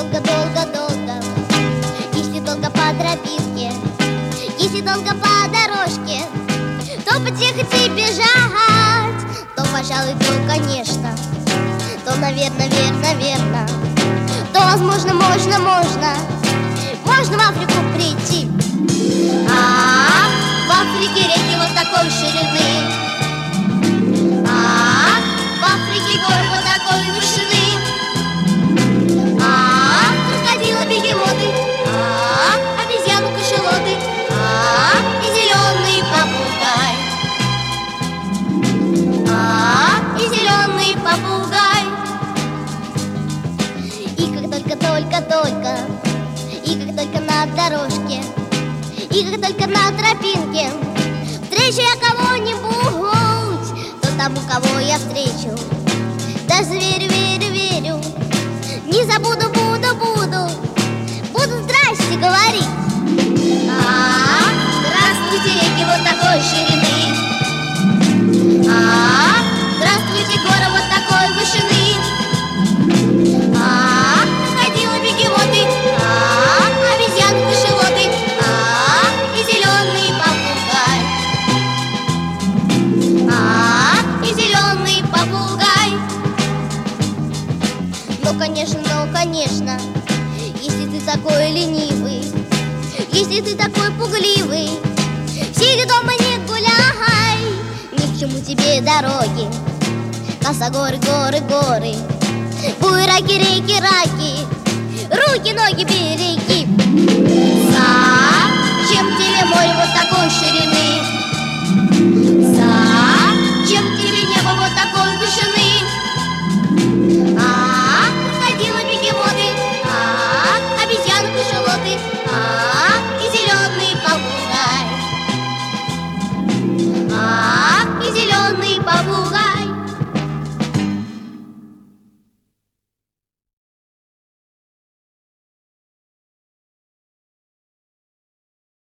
долго-долго-долго, если долго по тропинке, если долго по дорожке, то подъехать и бежать, то, пожалуй, то, конечно, то, наверное, верно, то, возможно, можно в Африку прийти. В Африке реки вот такой ширины, в Африке горы вот такой вышины, крокодилы, бегемоты, обезьяны, кашалоты, и зеленый попугай, и зеленый попугай. И как только на дорожке, и как только на тропинке встречу я кого-нибудь, то тому, кого я встречу, даже верю, не забуду, буду здрасте говорить. Здравствуйте, реки вот такой ширины, здравствуйте, горы вот такой вышины, крокодилы, бегемоты, обезьяны, кашалоты, и зеленый попугай, и зеленый попугай. Ну, конечно, если ты такой ленивый, если ты такой пугливый, сиди дома, не гуляй, ни к чему тебе дороги, косогоры, горы, буераки, реки, руки, ноги береги. Зачем тебе море вот